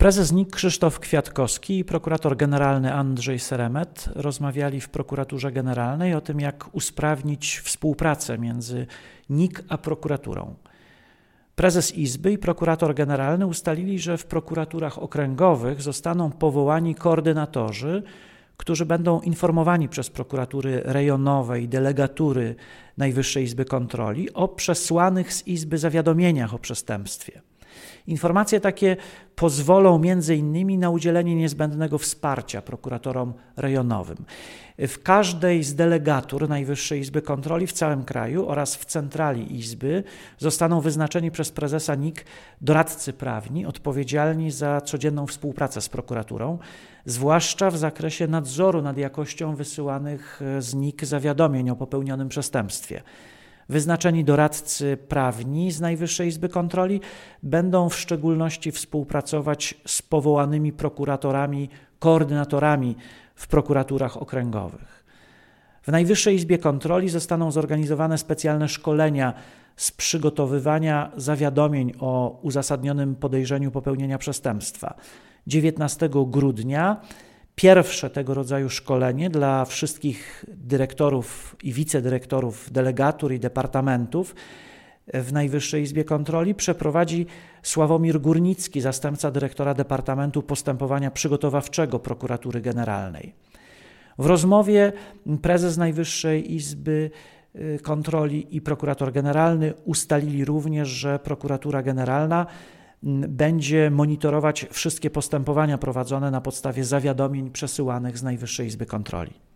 Prezes NIK Krzysztof Kwiatkowski i prokurator generalny Andrzej Seremet rozmawiali w prokuraturze generalnej o tym, jak usprawnić współpracę między NIK a prokuraturą. Prezes Izby i prokurator generalny ustalili, że w prokuraturach okręgowych zostaną powołani koordynatorzy, którzy będą informowani przez prokuratury rejonowe i delegatury Najwyższej Izby Kontroli o przesłanych z Izby zawiadomieniach o przestępstwie. Informacje takie pozwolą m.in. na udzielenie niezbędnego wsparcia prokuratorom rejonowym. W każdej z delegatur Najwyższej Izby Kontroli w całym kraju oraz w centrali Izby zostaną wyznaczeni przez prezesa NIK doradcy prawni odpowiedzialni za codzienną współpracę z prokuraturą, zwłaszcza w zakresie nadzoru nad jakością wysyłanych z NIK zawiadomień o popełnionym przestępstwie. Wyznaczeni doradcy prawni z Najwyższej Izby Kontroli będą w szczególności współpracować z powołanymi prokuratorami, koordynatorami w prokuraturach okręgowych. W Najwyższej Izbie Kontroli zostaną zorganizowane specjalne szkolenia z przygotowywania zawiadomień o uzasadnionym podejrzeniu popełnienia przestępstwa. 19 grudnia pierwsze tego rodzaju szkolenie dla wszystkich dyrektorów i wicedyrektorów delegatur i departamentów w Najwyższej Izbie Kontroli przeprowadzi Sławomir Górnicki, zastępca dyrektora Departamentu Postępowania Przygotowawczego Prokuratury Generalnej. W rozmowie prezes Najwyższej Izby Kontroli i prokurator generalny ustalili również, że prokuratura generalna będzie monitorować wszystkie postępowania prowadzone na podstawie zawiadomień przesyłanych z Najwyższej Izby Kontroli.